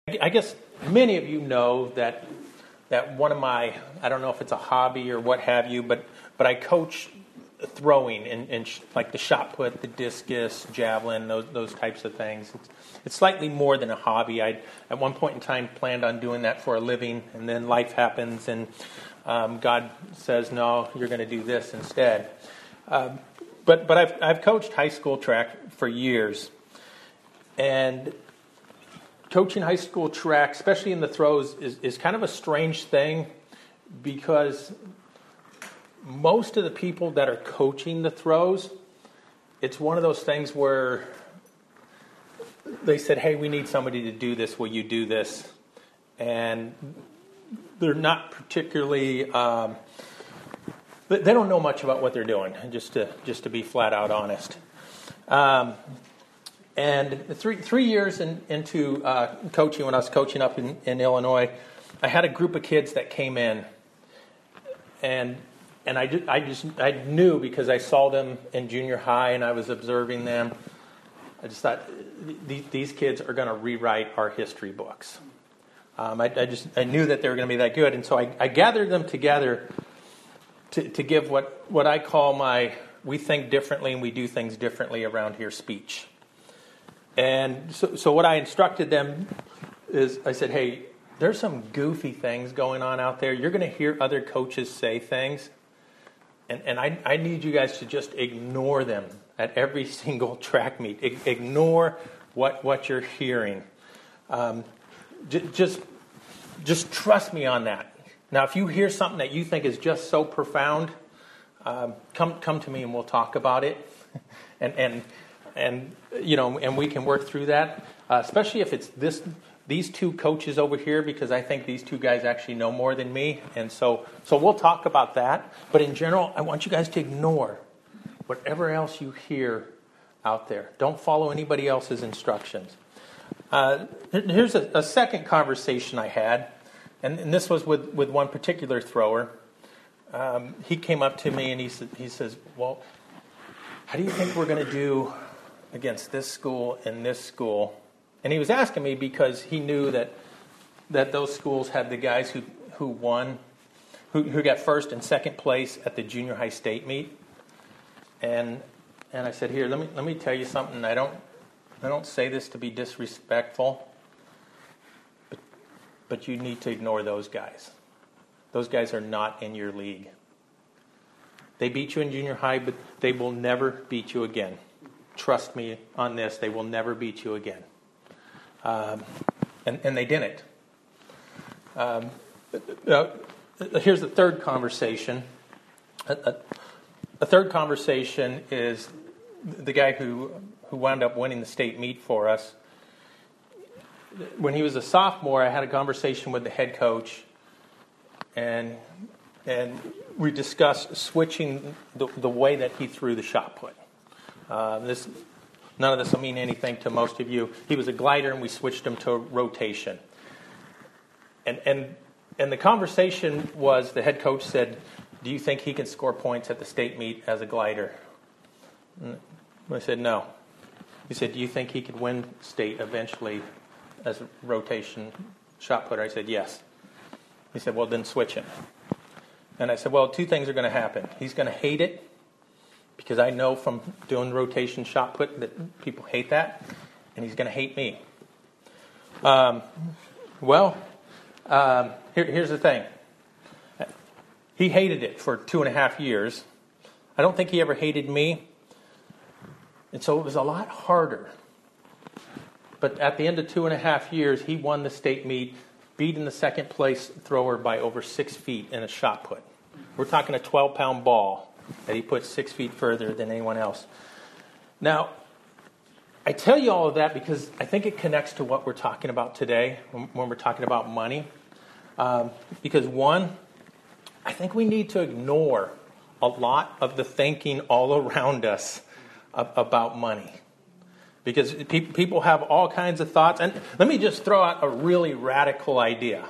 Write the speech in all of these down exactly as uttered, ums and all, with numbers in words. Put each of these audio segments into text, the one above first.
I guess many of you know that that one of my, I don't know if it's a hobby or what have you, but but I coach throwing and, and sh- like the shot put, the discus, javelin, those those types of things. It's, it's slightly more than a hobby. I at one point in time planned on doing that for a living, and then life happens, and um, God says, no, you're going to do this instead. Um, but but I've I've coached high school track for years, and coaching high school track, especially in the throws, is, is kind of a strange thing because most of the people that are coaching the throws, it's one of those things where they said, hey, we need somebody to do this. Will you do this? And they're not particularly, um, they don't know much about what they're doing, just to just to be flat out honest. Um, and three three years in, into uh, coaching, when I was coaching up in, in Illinois, I had a group of kids that came in, and and I, did, I just I knew because I saw them in junior high and I was observing them. I just thought these, these kids are going to rewrite our history books. Um, I, I just I knew that they were going to be that good, and so I, I gathered them together to, to give what, what I call my "we think differently and we do things differently around here" speech. And so, so what I instructed them is, I said, "Hey, there's some goofy things going on out there. You're going to hear other coaches say things, and and I I need you guys to just ignore them at every single track meet. I, ignore what what you're hearing." Um, Just, just trust me on that. Now, if you hear something that you think is just so profound, um, come come to me and we'll talk about it, and and and you know, and we can work through that. Uh, especially if it's this these two coaches over here, because I think these two guys actually know more than me, and so so we'll talk about that. But in general, I want you guys to ignore whatever else you hear out there. Don't follow anybody else's instructions. Uh, here's a, a second conversation I had, and, and this was with, with one particular thrower. Um, he came up to me and he said, he says, "Well, how do you think we're going to do against this school and this school?" And he was asking me because he knew that that those schools had the guys who who won, who, who got first and second place at the junior high state meet. And and I said, "Here, let me let me tell you something. I don't." I don't say this to be disrespectful, but, but you need to ignore those guys. Those guys are not in your league. They beat you in junior high, but they will never beat you again. Trust me on this, they will never beat you again. Um, and, and they didn't. Um, uh, here's the third conversation. A, a, a third conversation is the guy who... who wound up winning the state meet for us. When he was a sophomore, I had a conversation with the head coach, and and we discussed switching the, the way that he threw the shot put. Uh, this none of this will mean anything to most of you. He was a glider, and we switched him to rotation. And and and the conversation was, the head coach said, "Do you think he can score points at the state meet as a glider?" And I said, "No." He said, "Do you think he could win state eventually as a rotation shot putter?" I said, "Yes." He said, "Well, then switch him." And I said, "Well, two things are going to happen. He's going to hate it, because I know from doing rotation shot put that people hate that, and he's going to hate me." Um, well, um, here, here's the thing. He hated it for two and a half years. I don't think he ever hated me. And so it was a lot harder. But at the end of two and a half years, he won the state meet, beating the second place thrower by over six feet in a shot put. We're talking a twelve-pound ball that he put six feet further than anyone else. Now, I tell you all of that because I think it connects to what we're talking about today when, when we're talking about money. Um, because one, I think we need to ignore a lot of the thinking all around us about money, because pe- people have all kinds of thoughts. And let me just throw out a really radical idea.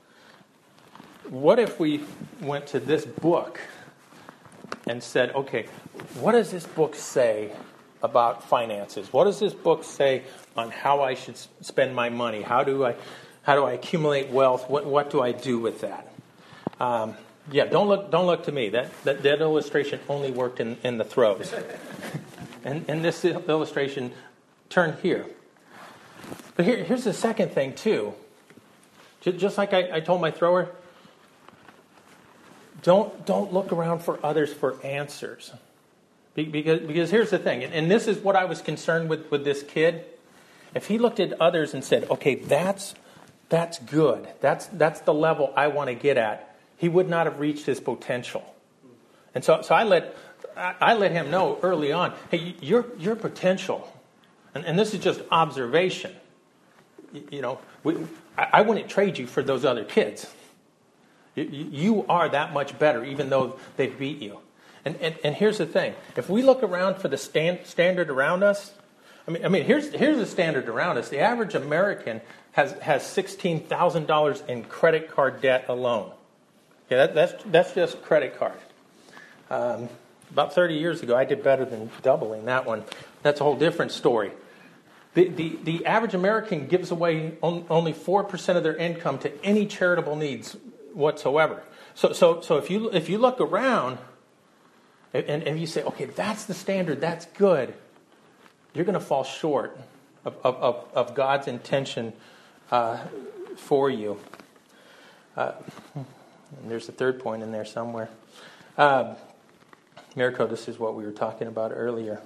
What if we went to this book and said, okay, what does this book say about finances? What does this book say on how I should spend my money. How do I, how do I accumulate wealth? What what do I do with that? Um, yeah, don't look don't look to me. That that, that illustration only worked in, in the throws. and and this illustration turned here. But here, here's the second thing too. Just like I, I told my thrower, don't don't look around for others for answers. Because, because here's the thing, and this is what I was concerned with with this kid. If he looked at others and said, okay, that's that's good, that's that's the level I want to get at, he would not have reached his potential. And so so I let I let him know early on, hey, your your potential, and, and this is just observation. You, you know, we, I, I wouldn't trade you for those other kids. You, you are that much better, even though they've beat you. And, and and here's the thing: if we look around for the stand, standard around us, I mean, I mean, here's here's the standard around us. The average American has has sixteen thousand dollars in credit card debt alone. Okay, that, that's that's just credit card. Um, about thirty years ago, I did better than doubling that one. That's a whole different story. The the, the average American gives away on, only four percent of their income to any charitable needs whatsoever. So so so if you if you look around. And, and you say, okay, that's the standard, that's good, you're going to fall short of, of, of, of God's intention uh, for you. Uh, and there's a third point in there somewhere. Uh, Mirko, this is what we were talking about earlier.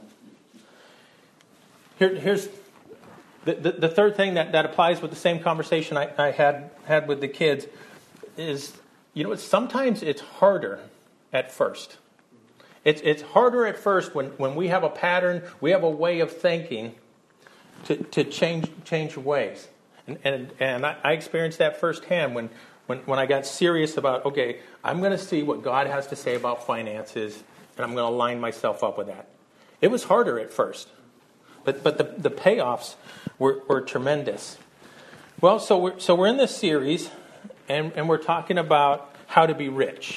Here, here's the, the, the third thing that, that applies with the same conversation I, I had, had with the kids is, you know, it's, sometimes it's harder at first. It's it's harder at first when, when we have a pattern, we have a way of thinking to, to change change ways. And and, and I, I experienced that firsthand when, when, when I got serious about, okay, I'm going to see what God has to say about finances, and I'm going to line myself up with that. It was harder at first, but but the, the payoffs were, were tremendous. Well, so we're, so we're in this series, and, and we're talking about how to be rich.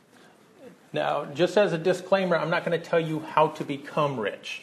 Now, just as a disclaimer, I'm not going to tell you how to become rich.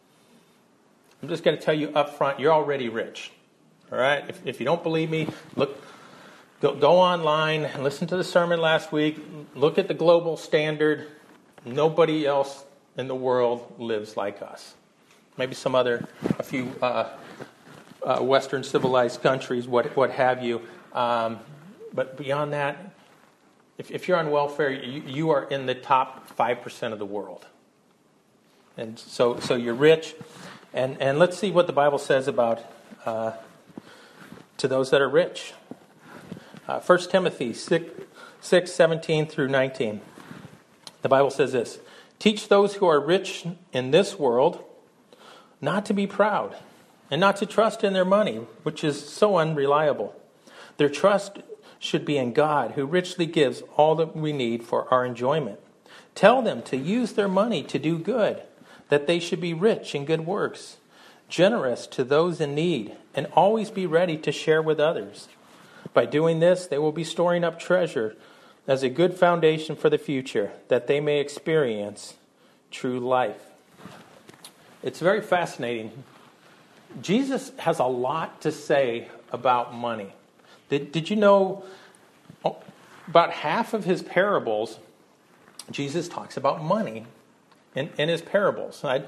I'm just going to tell you up front, you're already rich. All right? If, if you don't believe me, look, go, go online and listen to the sermon last week. Look at the global standard. Nobody else in the world lives like us. Maybe some other, a few uh, uh, Western civilized countries, what what have you. Um, but beyond that, If, if you're on welfare, you, you are in the top five percent of the world. And so so you're rich. And, and let's see what the Bible says about uh, to those that are rich. Uh, First Timothy six, seventeen through nineteen. The Bible says this: teach those who are rich in this world not to be proud and not to trust in their money, which is so unreliable. Their trust should be in God, who richly gives all that we need for our enjoyment. Tell them to use their money to do good, that they should be rich in good works, generous to those in need, and always be ready to share with others. By doing this, they will be storing up treasure as a good foundation for the future, that they may experience true life. It's very fascinating. Jesus has a lot to say about money. Did, did you know about half of his parables, Jesus talks about money in, in his parables? I,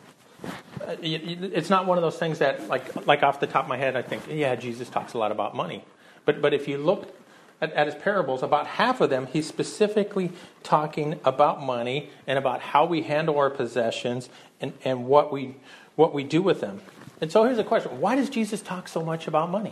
it's not one of those things that, like, like off the top of my head, I think, yeah, Jesus talks a lot about money. But but if you look at, at his parables, about half of them, he's specifically talking about money and about how we handle our possessions and, and what we what we do with them. And so here's the question: why does Jesus talk so much about money?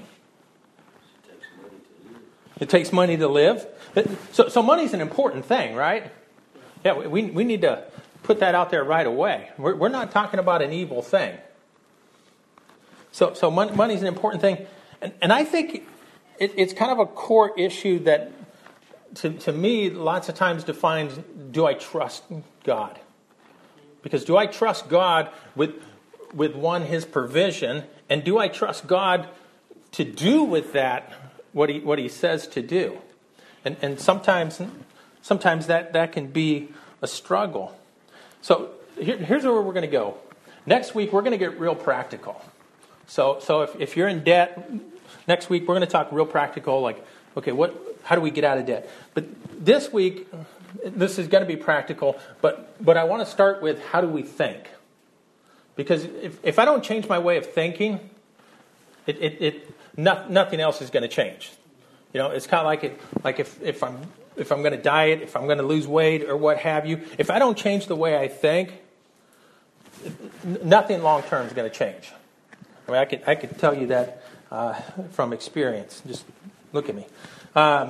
It takes money to live. So, so money's an important thing, right? Yeah, we we need to put that out there right away. We're we're not talking about an evil thing. So so money, money's an important thing, and and I think it, it's kind of a core issue that, to to me, lots of times defines: do I trust God? Because do I trust God with with one, His provision, and do I trust God to do with that what he what he says to do? And and sometimes sometimes that, that can be a struggle. So here, here's where we're going to go. Next week we're going to get real practical. So so if, if you're in debt, next week we're going to talk real practical, like, okay, what? How do we get out of debt? But this week, this is going to be practical, but but I want to start with how do we think? Because if, if I don't change my way of thinking, it, it, it no, nothing else is going to change. You know, it's kind of like it, like if, if I'm if I'm going to diet, if I'm going to lose weight or what have you, if I don't change the way I think, nothing long term is going to change. I mean, I could I could tell you that uh, from experience. Just look at me. Um,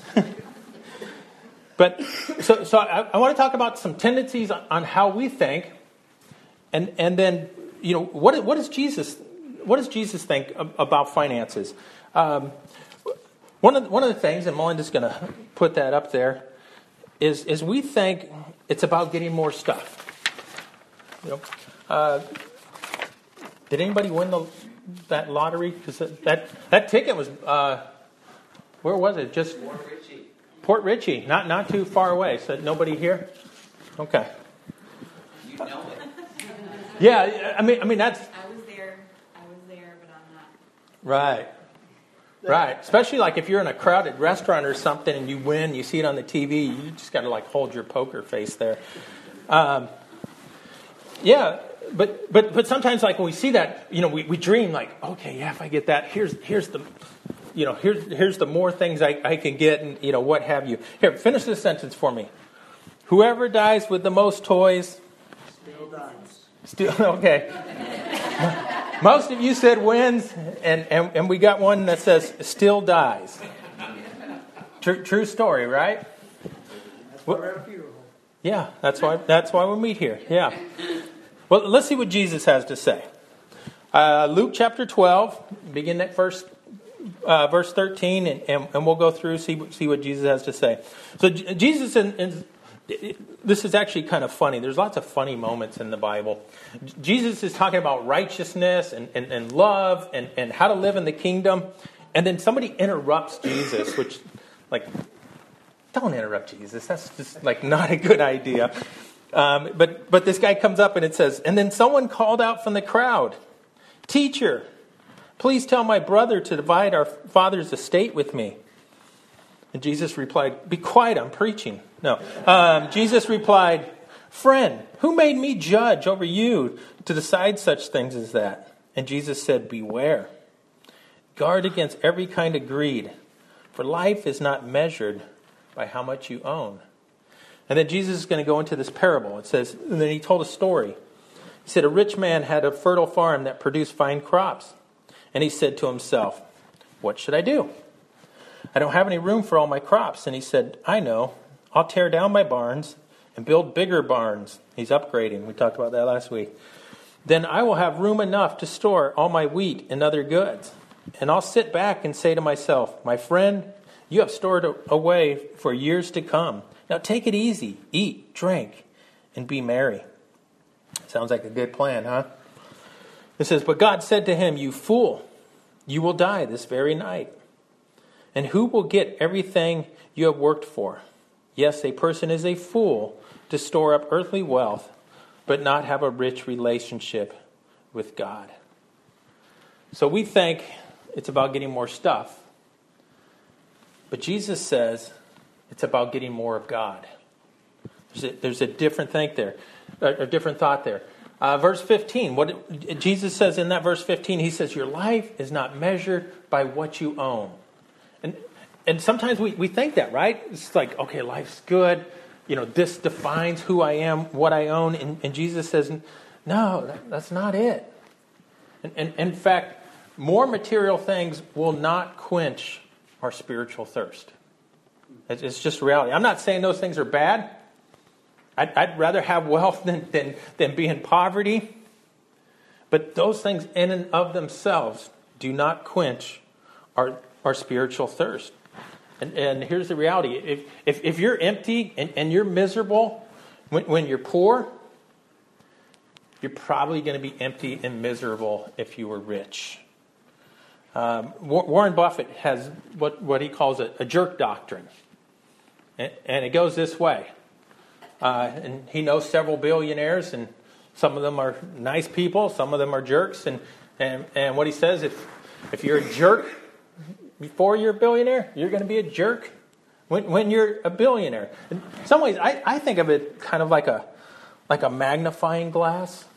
but so so I, I want to talk about some tendencies on, on how we think, and and then you know what what does Jesus what does Jesus think about finances? Um, one of the, one of the things, and Melinda's going to put that up there, is is we think it's about getting more stuff. You know. Uh, Did anybody win the that lottery? Because that, that that ticket was uh, where was it? Just Port Richey. Port Richey, not not too far away. So nobody here. Okay. You know it. Yeah, I mean, I mean that's. I was there. I was there, but I'm not. Right. Right. Especially like if you're in a crowded restaurant or something and you win, you see it on the T V. You just got to like hold your poker face there. Um, yeah. But but but sometimes, like when we see that, you know, we, we dream like, okay, yeah, if I get that, here's here's the, you know, here's here's the more things I, I can get, and you know, what have you. Here, finish this sentence for me. Whoever dies with the most toys, still dies. Still okay. Most of you said wins, and, and, and we got one that says still dies. True true story, right? That's why we're at a funeral. Yeah, that's why that's why we meet here. Yeah. Well, let's see what Jesus has to say. Uh, Luke chapter twelve, begin at verse uh, verse thirteen, and, and, and we'll go through see see what Jesus has to say. So J- Jesus, in, in, this is actually kind of funny. There's lots of funny moments in the Bible. J- Jesus is talking about righteousness and, and, and love and, and how to live in the kingdom, and then somebody interrupts Jesus, which, like, don't interrupt Jesus. That's just like not a good idea. Um, but but this guy comes up and it says, and then someone called out from the crowd, "Teacher, please tell my brother to divide our father's estate with me." And Jesus replied, "Be quiet, I'm preaching." No. Um, Jesus replied, "Friend, who made me judge over you to decide such things as that?" And Jesus said, "Beware. Guard against every kind of greed, for life is not measured by how much you own." And then Jesus is going to go into this parable. It says, and then he told a story. He said, a rich man had a fertile farm that produced fine crops. And he said to himself, "What should I do? I don't have any room for all my crops." And he said, "I know. I'll tear down my barns and build bigger barns." He's upgrading. We talked about that last week. "Then I will have room enough to store all my wheat and other goods. And I'll sit back and say to myself, 'My friend, you have stored away for years to come. Now take it easy, eat, drink, and be merry.'" Sounds like a good plan, huh? It says, "But God said to him, 'You fool, you will die this very night. And who will get everything you have worked for?' Yes, a person is a fool to store up earthly wealth, but not have a rich relationship with God." So we think it's about getting more stuff. But Jesus says it's about getting more of God. There's a, there's a different think there, a different thought there. Uh, verse fifteen, what Jesus says in that verse fifteen, he says, your life is not measured by what you own. And and sometimes we, we think that, right? It's like, okay, life's good. You know, this defines who I am, what I own. And, and Jesus says, no, that, that's not it. And, and in fact, more material things will not quench our spiritual thirst. It's, it's just reality. I'm not saying those things are bad. I'd, I'd rather have wealth than, than, than be in poverty. But those things in and of themselves do not quench our, our spiritual thirst. And, and here's the reality. If, if, if you're empty and, and you're miserable when, when you're poor, you're probably going to be empty and miserable if you were rich. Um, Warren Buffett has what, what he calls a, a jerk doctrine. And, and it goes this way. Uh, and he knows several billionaires, and some of them are nice people, some of them are jerks. And And and what he says, if if you're a jerk before you're a billionaire, you're going to be a jerk when when you're a billionaire. In some ways, I, I think of it kind of like a like a magnifying glass.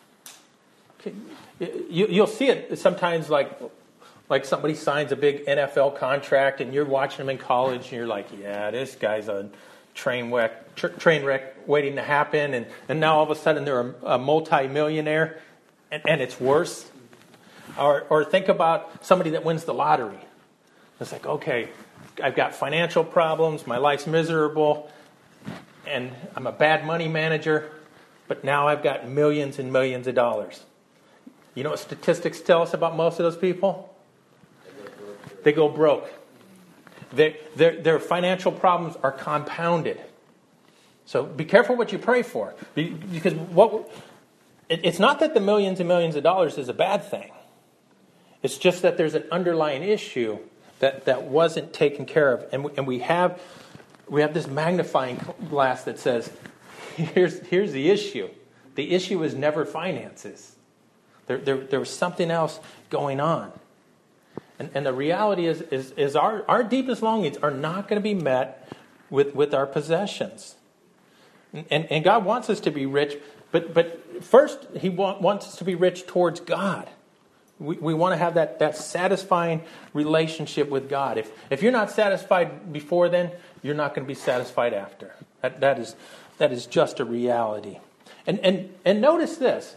You, you'll see it sometimes like like somebody signs a big N F L contract and you're watching them in college and you're like, yeah, this guy's a train wreck, tr- train wreck waiting to happen. And, and now all of a sudden they're a, a multi-millionaire and, and it's worse. Or, or think about somebody that wins the lottery. It's like, okay, I've got financial problems, my life's miserable, and I'm a bad money manager, but now I've got millions and millions of dollars. You know what statistics tell us about most of those people? They go broke. They, their, their financial problems are compounded. So be careful what you pray for. Because what it, it's not that the millions and millions of dollars is a bad thing. It's just that there's an underlying issue that, that wasn't taken care of. And we, and we have we have this magnifying glass that says, here's, here's the issue. The issue is never finances. There, there, there was something else going on. And, and the reality is, is, is our, our deepest longings are not going to be met with, with our possessions. And, and, and God wants us to be rich, but, but first He want, wants us to be rich towards God. We, we want to have that, that satisfying relationship with God. If, if you're not satisfied before then, you're not going to be satisfied after. That, that is, that is just a reality. And, and, and notice this.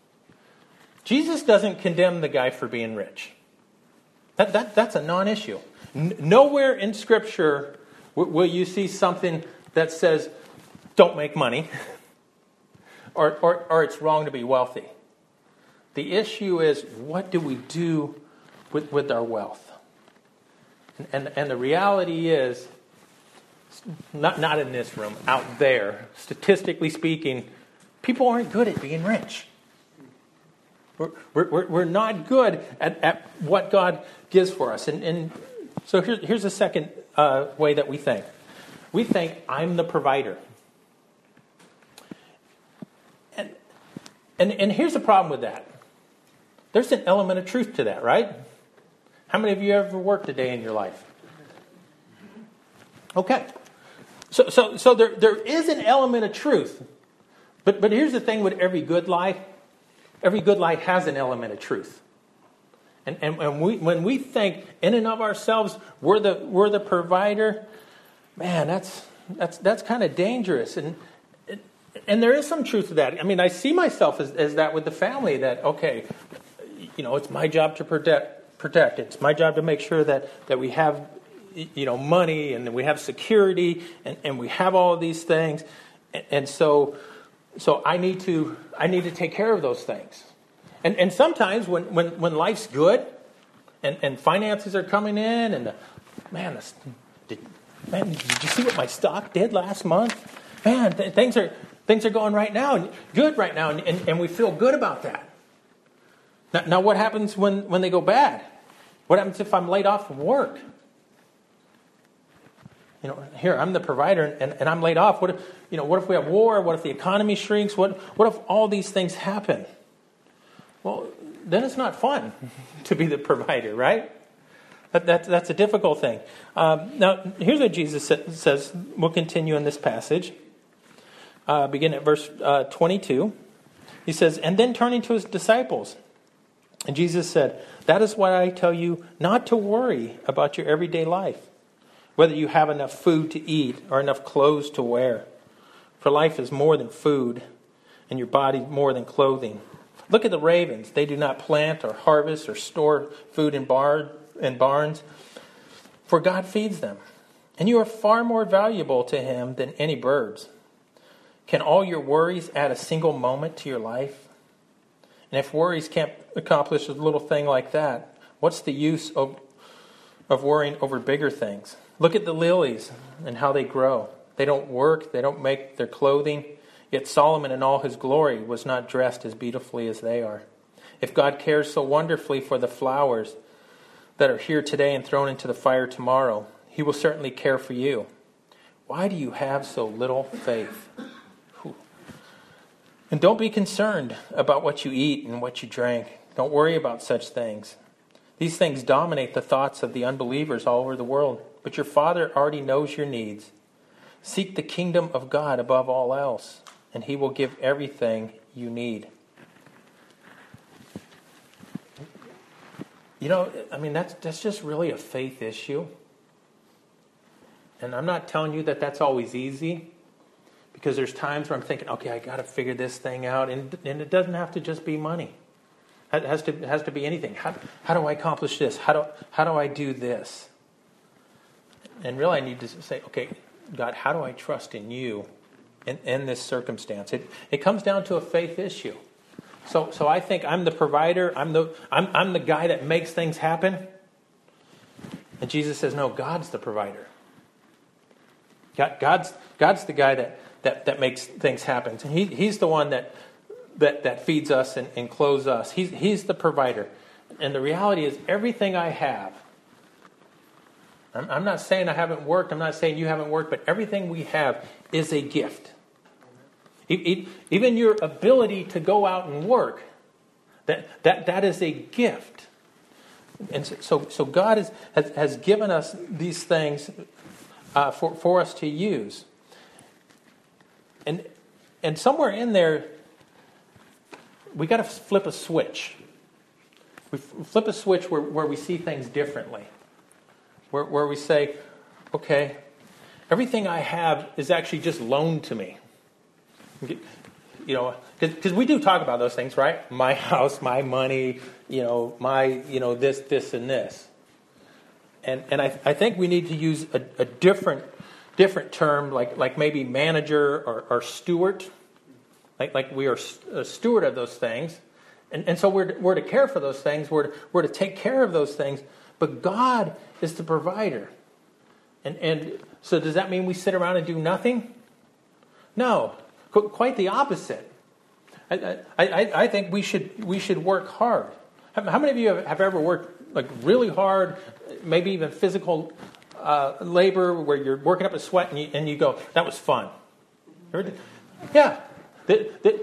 Jesus doesn't condemn the guy for being rich. That, that, that's a non-issue. N- nowhere in Scripture w- will you see something that says, don't make money, or, or, or it's wrong to be wealthy. The issue is, what do we do with, with our wealth? And, and, and the reality is, not, not in this room, out there, statistically speaking, people aren't good at being rich. We're, we're, we're not good at, at what God gives for us. And, and so here's, here's the second uh, way that we think. We think, I'm the provider. And, and, and here's the problem with that. There's an element of truth to that, right? How many of you ever worked a day in your life? Okay. So so so there, there is an element of truth. But but here's the thing with every good lie. Every good lie has an element of truth. And and, and we, when we think in and of ourselves we're the we're the provider, man, that's that's that's kind of dangerous. And and there is some truth to that. I mean, I see myself as, as that with the family, that okay, you know, it's my job to protect protect. It's my job to make sure that, that we have, you know, money and we have security and, and we have all of these things. And, and so so I need to I need to take care of those things. And and sometimes when, when, when life's good and, and finances are coming in and the, man, the, did, man, did you see what my stock did last month? Man, th- things are things are going right now and good right now, and, and, and we feel good about that. Now, now what happens when, when they go bad? What happens if I'm laid off from work? You know, here, I'm the provider and, and I'm laid off. What if, you know, what if we have war? What if the economy shrinks? What what if all these things happen? Well, then it's not fun to be the provider, right? That, that, that's a difficult thing. Um, now, here's what Jesus sa- says. We'll continue in this passage. Uh, begin at verse uh, twenty-two. He says, and then turning to his disciples, and Jesus said, that is why I tell you not to worry about your everyday life, whether you have enough food to eat or enough clothes to wear. For life is more than food, and your body more than clothing. Look at the ravens. They do not plant or harvest or store food in, bar, in barns, for God feeds them. And you are far more valuable to him than any birds. Can all your worries add a single moment to your life? And if worries can't accomplish a little thing like that, what's the use of, of worrying over bigger things? Look at the lilies and how they grow. They don't work, they don't make their clothing. Yet Solomon in all his glory was not dressed as beautifully as they are. If God cares so wonderfully for the flowers that are here today and thrown into the fire tomorrow, he will certainly care for you. Why do you have so little faith? And don't be concerned about what you eat and what you drink, Don't worry about such things. These things dominate the thoughts of the unbelievers all over the world, but your Father already knows your needs. Seek the kingdom of God above all else, and He will give everything you need. You know, I mean, that's that's just really a faith issue. And I'm not telling you that that's always easy, because there's times where I'm thinking, okay, I got to figure this thing out, and and it doesn't have to just be money. It has to it has to be anything. How how do I accomplish this? How do how do I do this? And really, I need to say, okay, God, how do I trust in you in, in this circumstance? It it comes down to a faith issue. So so I think I'm the provider. I'm the I'm I'm the guy that makes things happen. And Jesus says, no, God's the provider. God, God's God's the guy that that, that makes things happen. He he's the one that. That, that feeds us and, and clothes us. He's, he's the provider. And the reality is everything I have, I'm, I'm not saying I haven't worked, I'm not saying you haven't worked, but everything we have is a gift. It, it, even your ability to go out and work, that, that, that is a gift. And so, so God is, has, has given us these things uh, for, for us to use. And, and somewhere in there, we got to flip a switch. We flip a switch where, where we see things differently. Where, where we say, okay, everything I have is actually just loaned to me. You know, because we do talk about those things, right? My house, my money, you know, my, you know, this, this, and this. And and I I think we need to use a, a different different term, like like maybe manager or, or steward. Like like we are a steward of those things. And, and so we're, we're to care for those things. We're to, we're to take care of those things. But God is the provider. And, and so does that mean we sit around and do nothing? No, qu- quite the opposite. I, I, I think we should we should work hard. How, how many of you have, have ever worked like really hard, maybe even physical uh, labor, where you're working up a sweat and you, and you go, that was fun? Ever, yeah. The, the,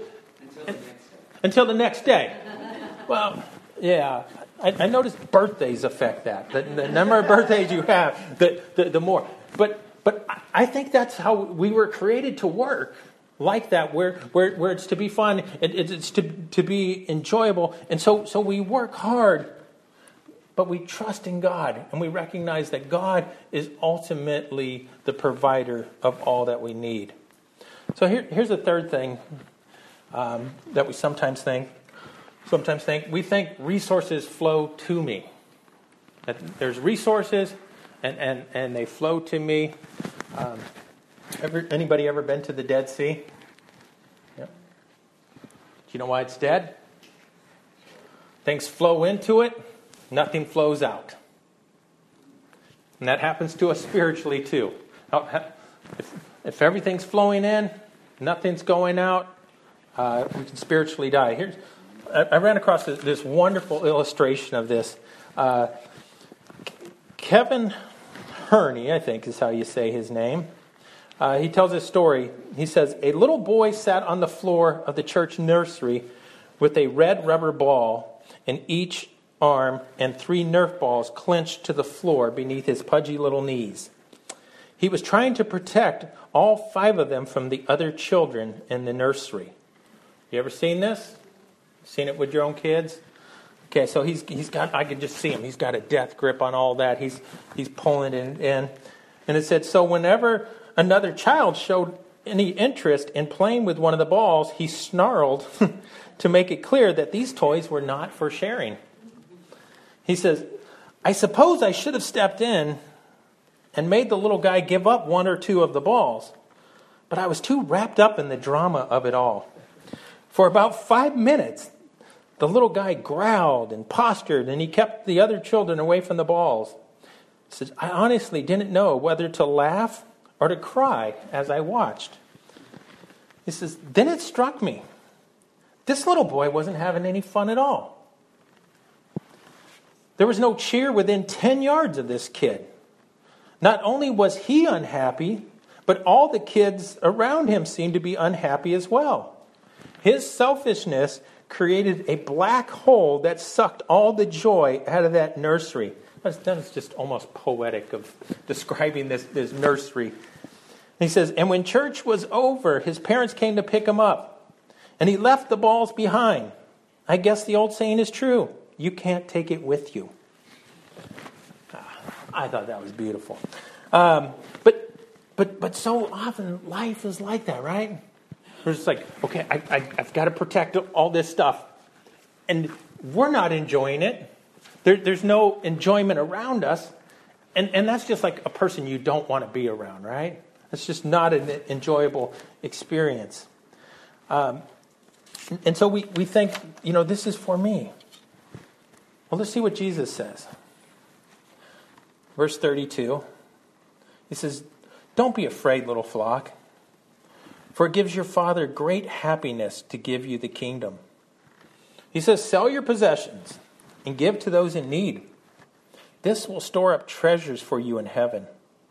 until the next day. Well, yeah. I, I noticed birthdays affect that. The, the number of birthdays you have, the, the, the more. But but I think that's how we were created to work, like that, where where, where it's to be fun, it, it's to to be enjoyable, and so so we work hard, but we trust in God, and we recognize that God is ultimately the provider of all that we need. So here, here's the third thing um, that we sometimes think. Sometimes think we think resources flow to me. That there's resources, and, and, and they flow to me. Um, ever anybody ever been to the Dead Sea? Yep. Do you know why it's dead? Things flow into it, nothing flows out, and that happens to us spiritually too. If, if everything's flowing in, nothing's going out, uh, we can spiritually die. Here's, I, I ran across this, this wonderful illustration of this. Uh, Kevin Herney, I think is how you say his name. Uh, he tells this story. He says, a little boy sat on the floor of the church nursery with a red rubber ball in each arm and three Nerf balls clenched to the floor beneath his pudgy little knees. He was trying to protect all five of them from the other children in the nursery. You ever seen this? Seen it with your own kids? Okay, so he's he's got, I could just see him. He's got a death grip on all that. He's he's pulling it in. And it said, so whenever another child showed any interest in playing with one of the balls, he snarled to make it clear that these toys were not for sharing. He says, I suppose I should have stepped in and made the little guy give up one or two of the balls. But I was too wrapped up in the drama of it all. For about five minutes, the little guy growled and postured, and he kept the other children away from the balls. He says, I honestly didn't know whether to laugh or to cry as I watched. He says, then it struck me. This little boy wasn't having any fun at all. There was no cheer within ten yards of this kid. Not only was he unhappy, but all the kids around him seemed to be unhappy as well. His selfishness created a black hole that sucked all the joy out of that nursery. That's, that's just almost poetic of describing this, this nursery. He says, and when church was over, his parents came to pick him up, and he left the balls behind. I guess the old saying is true. You can't take it with you. I thought that was beautiful. Um, but but but so often life is like that, right? We're just like, okay, I, I, I've got to protect all this stuff. And we're not enjoying it. There, there's no enjoyment around us. And, and that's just like a person you don't want to be around, right? It's just not an enjoyable experience. Um, and so we, we think, you know, this is for me. Well, let's see what Jesus says. Verse thirty-two. He says, don't be afraid, little flock, for it gives your Father great happiness to give you the kingdom. He says, sell your possessions and give to those in need. This will store up treasures for you in heaven.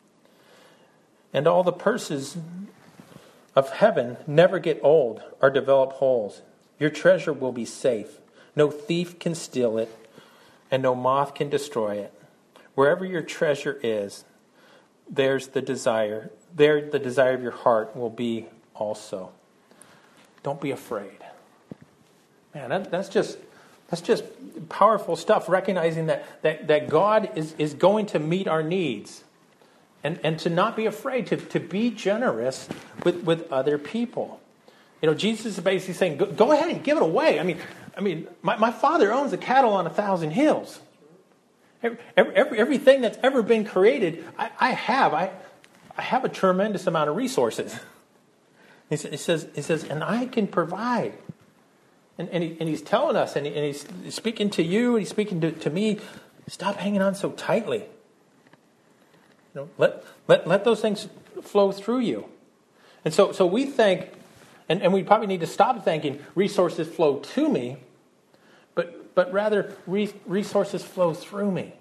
And all the purses of heaven never get old or develop holes. Your treasure will be safe. No thief can steal it, and no moth can destroy it. Wherever your treasure is, there's the desire. There the desire of your heart will be also. Don't be afraid. Man, that, that's just that's just powerful stuff, recognizing that that, that God is, is going to meet our needs. And, and to not be afraid, to, to be generous with, with other people. You know, Jesus is basically saying, go, go ahead and give it away. I mean, I mean, my, my Father owns the cattle on a thousand hills. Every, every, everything that's ever been created, I, I have. I, I have a tremendous amount of resources. He says, he says, he says and I can provide. And, and, he, and he's telling us, and, he, and he's speaking to you, and he's speaking to, to me, stop hanging on so tightly. You know, let, let, let those things flow through you. And so, so we think, and, and we probably need to stop thinking resources flow to me, but but rather re, resources flow through me.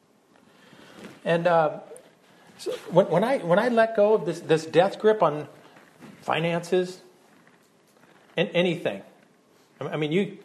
And uh, so when, when I when I let go of this, this death grip on finances and anything, I mean, you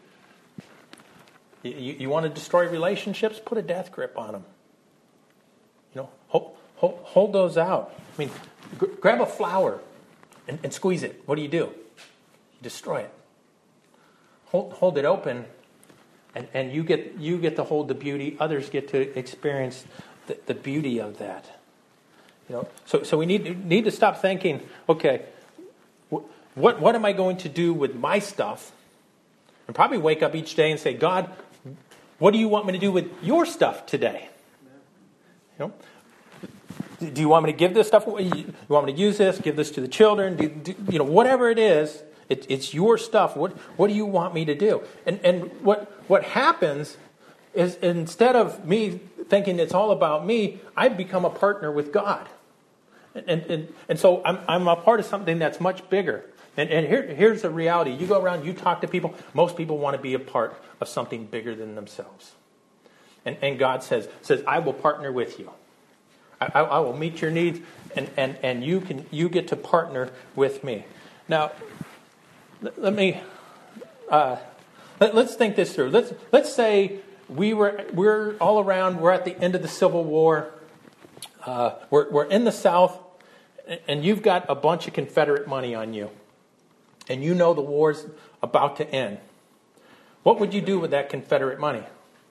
you, you want to destroy relationships, put a death grip on them. You know, hold, hold, hold those out. I mean, g- grab a flower and, and squeeze it. What do you do? You destroy it. Hold, hold it open, and, and you get you get to hold the beauty. Others get to experience the, the beauty of that. You know, so so we need need to stop thinking, okay, wh- what what am I going to do with my stuff? And probably wake up each day and say, God, what do you want me to do with your stuff today? You know, do you want me to give this stuff away? You want me to use this? Give this to the children? Do, do, you know, whatever it is, it, it's your stuff. What What do you want me to do? And and what what happens is instead of me thinking it's all about me, I become a partner with God, and and and, and so I'm I'm a part of something that's much bigger. And, and here here's the reality: you go around, you talk to people. Most people want to be a part of something bigger than themselves. And and God says says I will partner with you. I, I will meet your needs, and, and, and you can you get to partner with me. Now, let, let me uh, let, let's think this through. Let's let's say we were we're all around. We're at the end of the Civil War. Uh, we're we're in the South, and you've got a bunch of Confederate money on you, and you know the war's about to end. What would you do with that Confederate money?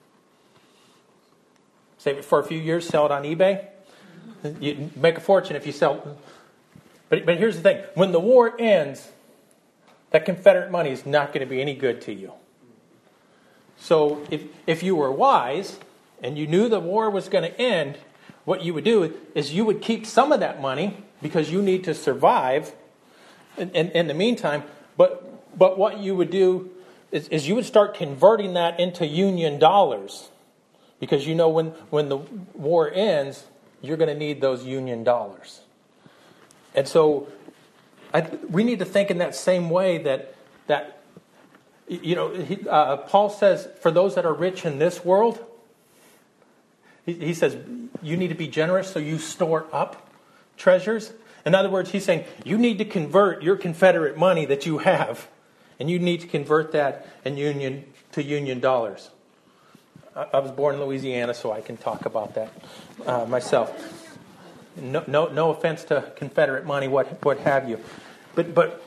Save it for a few years, sell it on eBay. You make a fortune if you sell. But, but here's the thing. When the war ends, that Confederate money is not going to be any good to you. So if if you were wise and you knew the war was going to end, what you would do is you would keep some of that money because you need to survive in, in, in the meantime. But but what you would do is, is you would start converting that into Union dollars. Because you know when, when the war ends, you're going to need those Union dollars. And so I, we need to think in that same way that, that you know, he, uh, Paul says, for those that are rich in this world, he, he says, you need to be generous so you store up treasures. In other words, he's saying, you need to convert your Confederate money that you have and you need to convert that in union to union dollars. I, I was born in Louisiana, so I can talk about that uh, myself. No, no, no offense to Confederate money, what, what have you, but but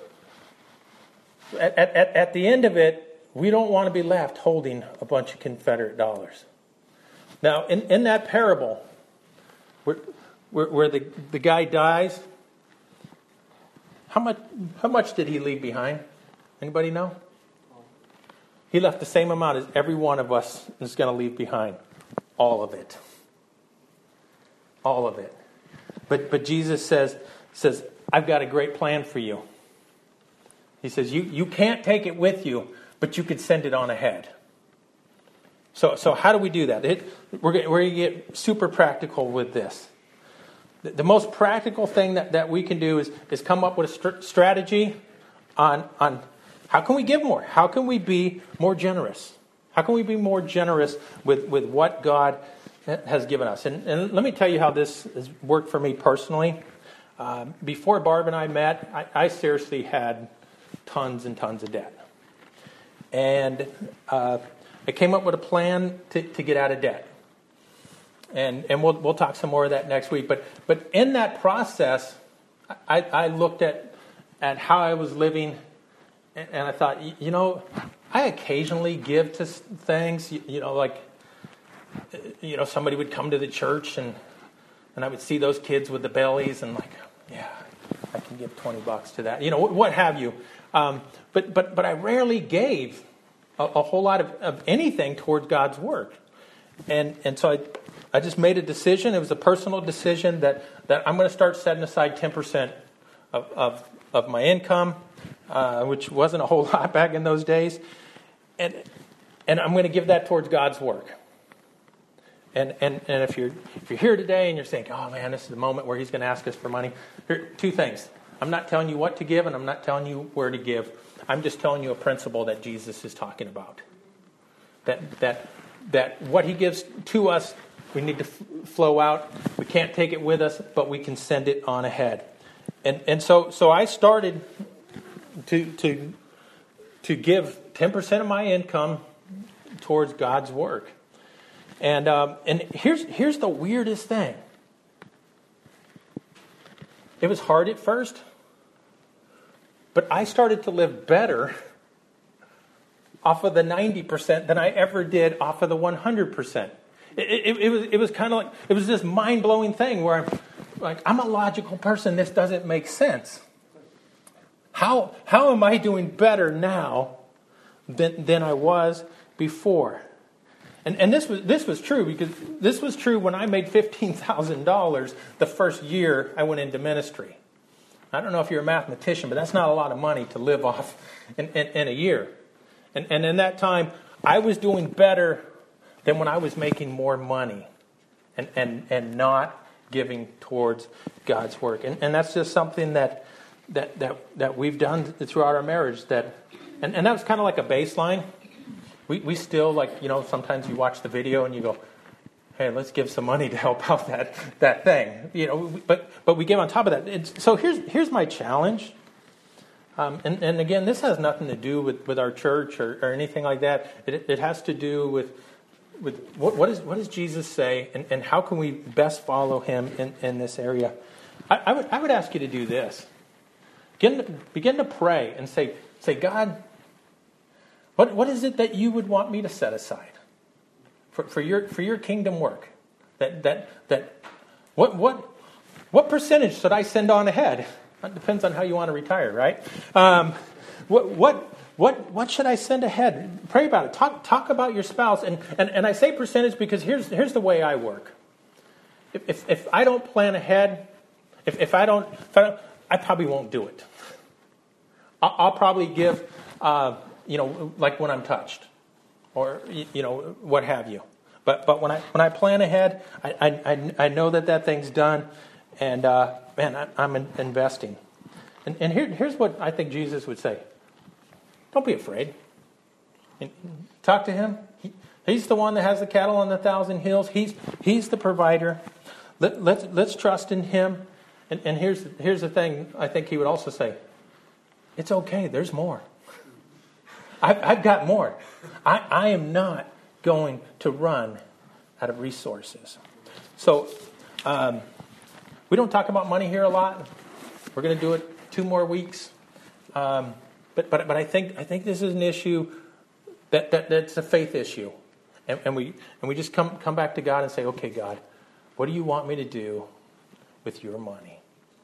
at, at at the end of it, we don't want to be left holding a bunch of Confederate dollars. Now, in, in that parable, where, where, where the, the guy dies, how much how much did he leave behind? Anybody know? He left the same amount as every one of us is going to leave behind. All of it. All of it. But but Jesus says says I've got a great plan for you. He says you, you can't take it with you, but you could send it on ahead. So so how do we do that? It, we're we're going to get super practical with this. The, the most practical thing that, that we can do is is come up with a st- strategy on on how can we give more? How can we be more generous? How can we be more generous with, with what God has given us? And, and let me tell you how this has worked for me personally. Uh, before Barb and I met, I, I seriously had tons and tons of debt. And uh, I came up with a plan to, to get out of debt. And and we'll we'll talk some more of that next week. But but in that process, I, I looked at at how I was living, and, and I thought, you know, I occasionally give to things, you, you know, like, you know, somebody would come to the church and and I would see those kids with the bellies and like, yeah, I can give twenty bucks to that, you know, what, what have you. Um, but but but I rarely gave a, a whole lot of, of anything towards God's work, and and so I I just made a decision. It was a personal decision that, that I'm going to start setting aside ten percent of of of my income, uh, which wasn't a whole lot back in those days, and and I'm going to give that towards God's work. And and and if you're if you're here today and you're saying, oh man, this is the moment where He's going to ask us for money, here two things. I'm not telling you what to give, and I'm not telling you where to give. I'm just telling you a principle that Jesus is talking about. That that that what He gives to us, we need to f- flow out. We can't take it with us, but we can send it on ahead. And and so so I started to to to give ten percent of my income towards God's work. And um, and here's here's the weirdest thing. It was hard at first, but I started to live better off of the ninety percent than I ever did off of the one hundred percent. It, it, it was it was kind of like, it was this mind-blowing thing where I'm like, I'm a logical person. This doesn't make sense. How how am I doing better now than than I was before? And and this was this was true because this was true when I made fifteen thousand dollars the first year I went into ministry. I don't know if you're a mathematician, but that's not a lot of money to live off in, in, in a year. And and in that time, I was doing better than when I was making more money and, and, and not giving towards God's work. And and that's just something that that that, that we've done throughout our marriage. That and, and that was kind of like a baseline. We we still, like, you know, sometimes you watch the video and you go, hey, let's give some money to help out that that thing. You know, but but we give on top of that. It's, so here's here's my challenge. Um, and, and again, this has nothing to do with, with our church or, or anything like that. It it has to do with with what what is what does Jesus say, and, and how can we best follow Him in, in this area. I, I would I would ask you to do this. Begin to, begin to pray and say say God, What what is it that you would want me to set aside for, for your for your kingdom work? That that that what what what percentage should I send on ahead? It depends on how you want to retire, right? Um, what what what what should I send ahead? Pray about it. Talk talk about your spouse, and and, and I say percentage because here's here's the way I work. If if, if I don't plan ahead, if if I don't, if I, don't I probably won't do it. I'll, I'll probably give. Uh, You know, like when I'm touched, or you know, what have you. But but when I when I plan ahead, I I I know that that thing's done, and uh, man, I, I'm in, investing. And and here here's what I think Jesus would say: don't be afraid. And talk to Him. He, he's the one that has the cattle on the thousand hills. He's he's the provider. Let let's let's trust in Him. And and here's here's the thing. I think He would also say: it's okay. There's more. I've, I've got more. I, I am not going to run out of resources. So um, we don't talk about money here a lot. We're going to do it two more weeks. Um, but but but I think I think this is an issue that, that that's a faith issue, and, and we and we just come come back to God and say, okay, God, what do you want me to do with your money?